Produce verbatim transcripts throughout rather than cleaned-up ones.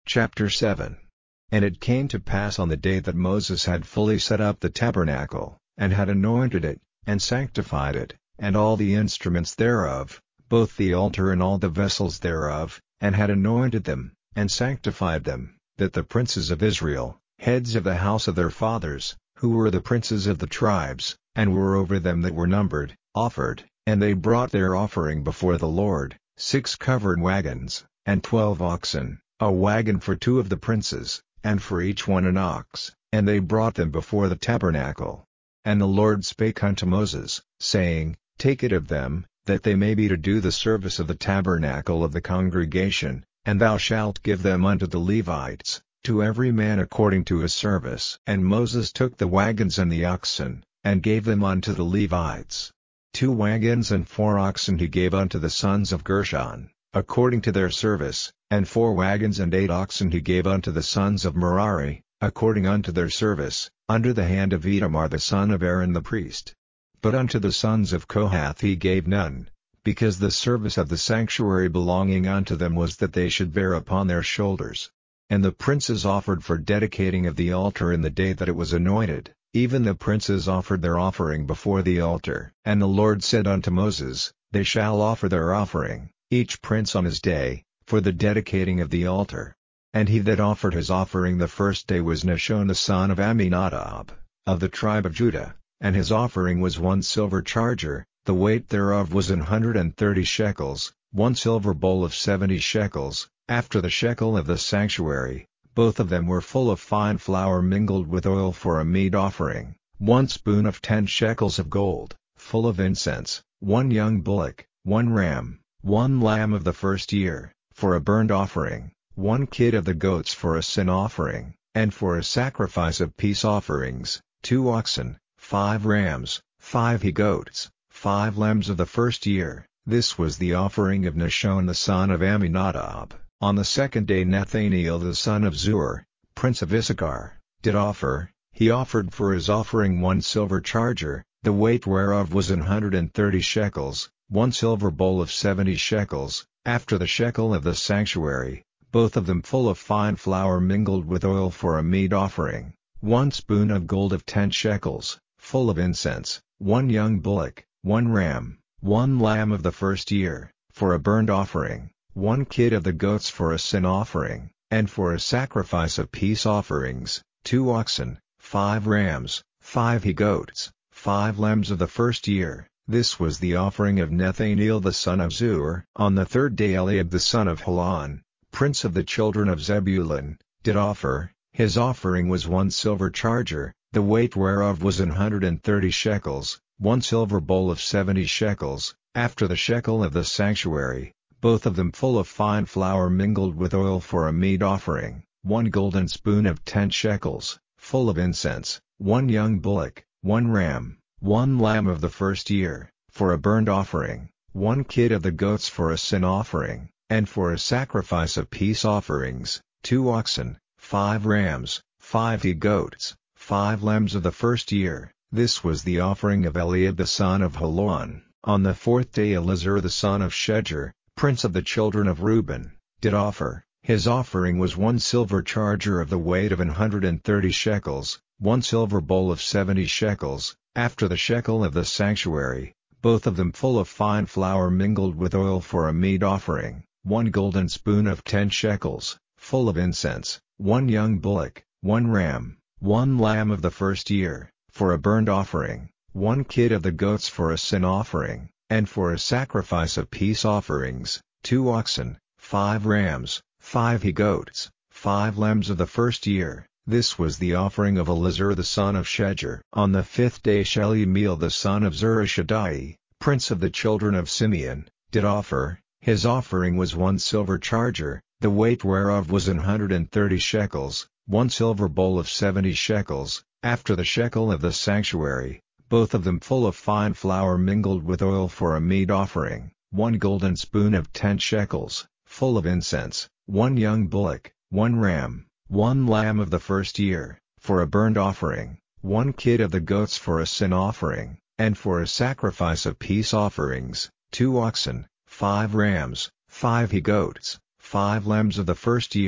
Chapter seven. And it came to pass on the day that Moses had fully set up the tabernacle, and had anointed it, and sanctified it, and all the instruments thereof, both the altar and all the vessels thereof, and had anointed them, and sanctified them, that the princes of Israel, heads of the house of their fathers, who were the princes of the tribes, and were over them that were numbered, offered, and they brought their offering before the Lord, six covered wagons, and twelve oxen, a wagon for two of the princes, and for each one an ox, and they brought them before the tabernacle. And the Lord spake unto Moses, saying, Take it of them, that they may be to do the service of the tabernacle of the congregation, and thou shalt give them unto the Levites, to every man according to his service. And Moses took the wagons and the oxen, and gave them unto the Levites. Two wagons and four oxen he gave unto the sons of Gershon, according to their service, and four wagons and eight oxen he gave unto the sons of Merari, according unto their service, under the hand of Itamar the son of Aaron the priest. But unto the sons of Kohath he gave none, because the service of the sanctuary belonging unto them was that they should bear upon their shoulders. And the princes offered for dedicating of the altar in the day that it was anointed, even the princes offered their offering before the altar. And the Lord said unto Moses, They shall offer their offering, each prince on his day, for the dedicating of the altar. And he that offered his offering the first day was Nahshon the son of Amminadab, of the tribe of Judah, and his offering was one silver charger, the weight thereof was an hundred and thirty shekels, one silver bowl of seventy shekels, after the shekel of the sanctuary, both of them were full of fine flour mingled with oil for a meat offering, one spoon of ten shekels of gold, full of incense, one young bullock, one ram, one lamb of the first year, for a burnt offering, one kid of the goats for a sin offering, and for a sacrifice of peace offerings, two oxen, five rams, five he-goats, five lambs of the first year. This was the offering of Nahshon the son of Amminadab. On the second day Nathaniel the son of Zuar, prince of Issachar, did offer. He offered for his offering one silver charger, the weight whereof was an hundred and thirty shekels, one silver bowl of seventy shekels, after the shekel of the sanctuary, both of them full of fine flour mingled with oil for a meat offering, one spoon of gold of ten shekels, full of incense, one young bullock, one ram, one lamb of the first year, for a burnt offering, one kid of the goats for a sin offering, and for a sacrifice of peace offerings, two oxen, five rams, five he-goats, five lambs of the first year. This was the offering of Nathaniel the son of Zuar. On the third day Eliab the son of Helon, prince of the children of Zebulun, did offer. His offering was one silver charger, the weight whereof was an hundred and thirty shekels, one silver bowl of seventy shekels, after the shekel of the sanctuary, both of them full of fine flour mingled with oil for a meat offering, one golden spoon of ten shekels, full of incense, one young bullock, one ram, one lamb of the first year, for a burnt offering, one kid of the goats for a sin offering, and for a sacrifice of peace offerings, two oxen, five rams, five he-goats, five lambs of the first year. This was the offering of Eliab the son of Helon. On the fourth day Elizur the son of Shedeur, prince of the children of Reuben, did offer. His offering was one silver charger of the weight of an hundred and thirty shekels, one silver bowl of seventy shekels, after the shekel of the sanctuary, both of them full of fine flour mingled with oil for a meat offering, one golden spoon of ten shekels, full of incense, one young bullock, one ram, one lamb of the first year, for a burnt offering, one kid of the goats for a sin offering, and for a sacrifice of peace offerings, two oxen, five rams, five he-goats, five lambs of the first year. This was the offering of Elizur the son of Shedeur. On the fifth day Shelumiel the son of Zurishaddai, prince of the children of Simeon, did offer. His offering was one silver charger, the weight whereof was an hundred and thirty shekels, one silver bowl of seventy shekels, after the shekel of the sanctuary, both of them full of fine flour mingled with oil for a meat offering, one golden spoon of ten shekels, full of incense, one young bullock, one ram, one lamb of the first year, for a burnt offering, one kid of the goats for a sin offering, and for a sacrifice of peace offerings, two oxen, five rams, five he-goats, five lambs of the first year.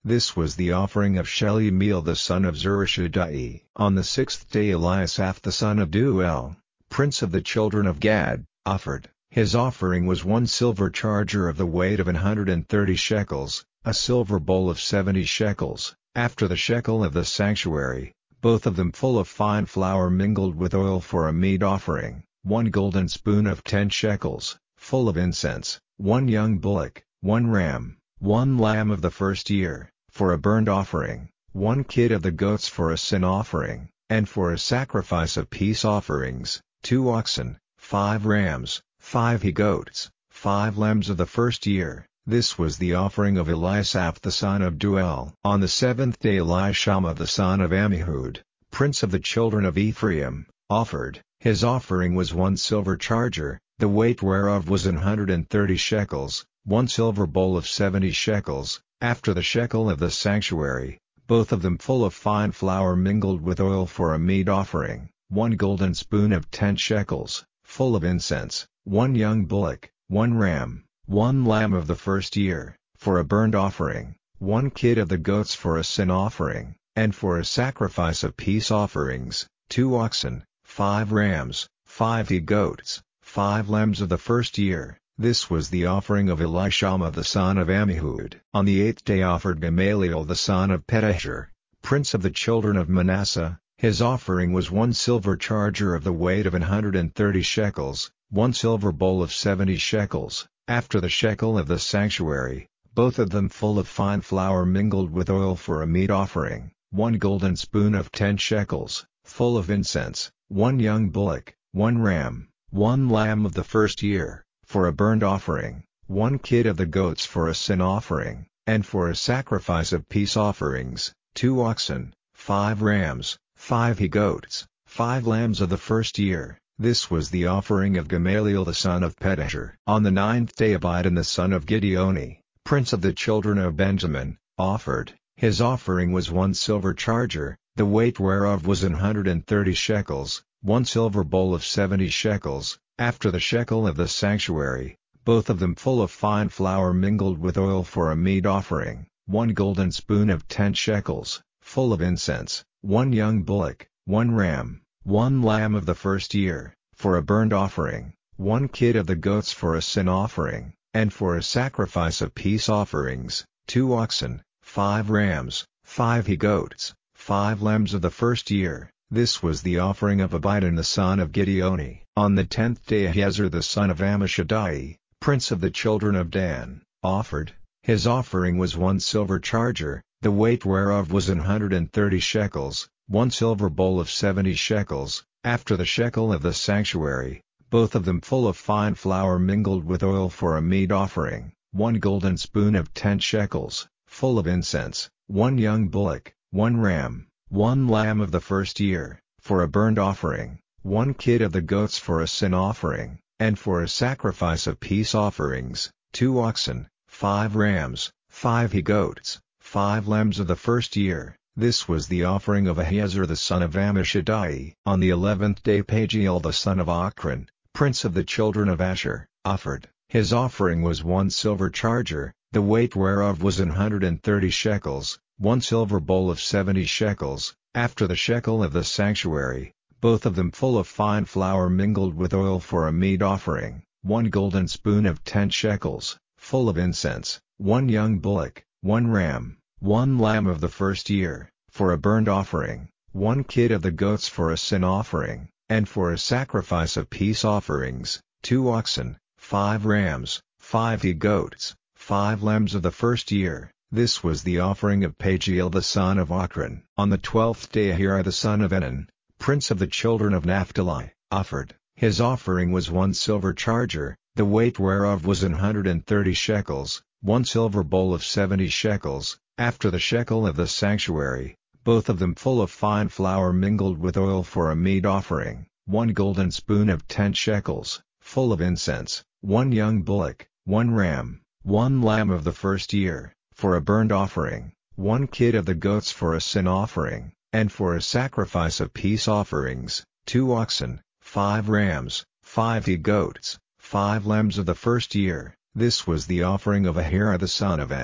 This was the offering of Shelumiel the son of Zurishaddai. On the sixth day Eliasaph the son of Deuel, prince of the children of Gad, offered. His offering was one silver charger of the weight of an hundred and thirty shekels, a silver bowl of seventy shekels, after the shekel of the sanctuary, both of them full of fine flour mingled with oil for a meat offering, one golden spoon of ten shekels, full of incense, one young bullock, one ram, one lamb of the first year, for a burnt offering, one kid of the goats for a sin offering, and for a sacrifice of peace offerings, two oxen, five rams, five he-goats, five lambs of the first year. This was the offering of Eliasaph the son of Deuel. On the seventh day Elishama the son of Ammihud, prince of the children of Ephraim, offered. His offering was one silver charger, the weight whereof was an hundred and thirty shekels, one silver bowl of seventy shekels, after the shekel of the sanctuary, both of them full of fine flour mingled with oil for a meat offering, one golden spoon of ten shekels, full of incense, one young bullock, one ram, one lamb of the first year, for a burnt offering, one kid of the goats for a sin offering, and for a sacrifice of peace offerings, two oxen, five rams, five he-goats, five lambs of the first year. This was the offering of Elishama the son of Ammihud. On the eighth day offered Gamaliel the son of Pedahzur, prince of the children of Manasseh. His offering was one silver charger of the weight of an hundred and thirty shekels, one silver bowl of seventy shekels, after the shekel of the sanctuary, both of them full of fine flour mingled with oil for a meat offering, one golden spoon of ten shekels, full of incense, one young bullock, one ram, one lamb of the first year, for a burnt offering, one kid of the goats for a sin offering, and for a sacrifice of peace offerings, two oxen, five rams, five he-goats, five lambs of the first year. This was the offering of Gamaliel the son of Pedahzur. On the ninth day Abidan the son of Gideoni, prince of the children of Benjamin, offered. His offering was one silver charger, the weight whereof was an hundred and thirty shekels, one silver bowl of seventy shekels, after the shekel of the sanctuary, both of them full of fine flour mingled with oil for a meat offering, one golden spoon of ten shekels, full of incense, one young bullock, one ram, one lamb of the first year, for a burnt offering, one kid of the goats for a sin offering, and for a sacrifice of peace offerings, two oxen, five rams, five he-goats, five lambs of the first year. This was the offering of Abidan the son of Gideoni. On the tenth day Ahiezer the son of Ammishaddai, prince of the children of Dan, offered. His offering was one silver charger, the weight whereof was an hundred and thirty shekels, one silver bowl of seventy shekels, after the shekel of the sanctuary, both of them full of fine flour mingled with oil for a meat offering, one golden spoon of ten shekels, full of incense, one young bullock, one ram, one lamb of the first year, for a burnt offering, one kid of the goats for a sin offering, and for a sacrifice of peace offerings, two oxen, five rams, five he-goats, five lambs of the first year. This was the offering of Ahiezer the son of Ammishaddai. On the eleventh day Pagiel the son of Ochran, prince of the children of Asher, offered. His offering was one silver charger, the weight whereof was an hundred and thirty shekels, one silver bowl of seventy shekels, after the shekel of the sanctuary, both of them full of fine flour mingled with oil for a meat offering, one golden spoon of ten shekels, full of incense, one young bullock, one ram, one lamb of the first year, for a burnt offering, one kid of the goats for a sin offering, and for a sacrifice of peace offerings, two oxen, five rams, five he-goats, five lambs of the first year. This was the offering of Pagiel the son of Ochran. On the twelfth day Ahira the son of Enan, prince of the children of Naphtali, offered. His offering was one silver charger, the weight whereof was an hundred and thirty shekels, one silver bowl of seventy shekels, after the shekel of the sanctuary, both of them full of fine flour mingled with oil for a meat offering, one golden spoon of ten shekels, full of incense, one young bullock, one ram, one lamb of the first year, for a burnt offering, one kid of the goats for a sin offering, and for a sacrifice of peace offerings, two oxen, five rams, five he-goats, five lambs of the first year. This was the offering of Ahira the son of Enan.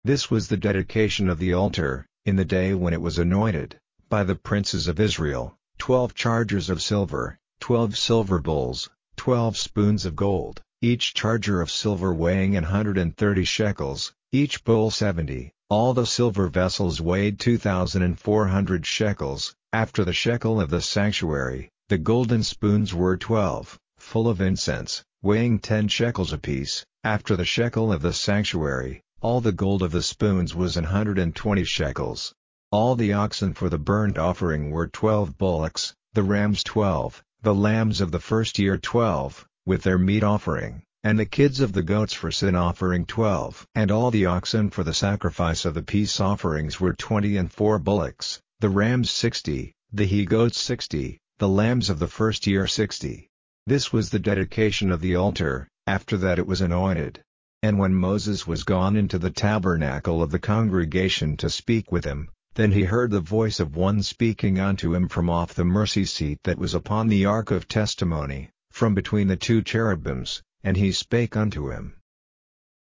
This was the dedication of the altar, in the day when it was anointed, by the princes of Israel, twelve chargers of silver, twelve silver bowls, twelve spoons of gold, each charger of silver weighing an hundred and thirty shekels, each bowl seventy. All the silver vessels weighed two thousand four hundred shekels. After the shekel of the sanctuary, the golden spoons were twelve, full of incense, weighing ten shekels apiece. After the shekel of the sanctuary, all the gold of the spoons was an hundred and twenty shekels. All the oxen for the burnt offering were twelve bullocks, the rams twelve, the lambs of the first year twelve, with their meat offering, and the kids of the goats for sin offering twelve. And all the oxen for the sacrifice of the peace offerings were twenty and four bullocks, the rams sixty, the he-goats sixty, the lambs of the first year sixty. This was the dedication of the altar. After that it was anointed. And when Moses was gone into the tabernacle of the congregation to speak with him, then he heard the voice of one speaking unto him from off the mercy seat that was upon the ark of testimony, from between the two cherubims, and he spake unto him,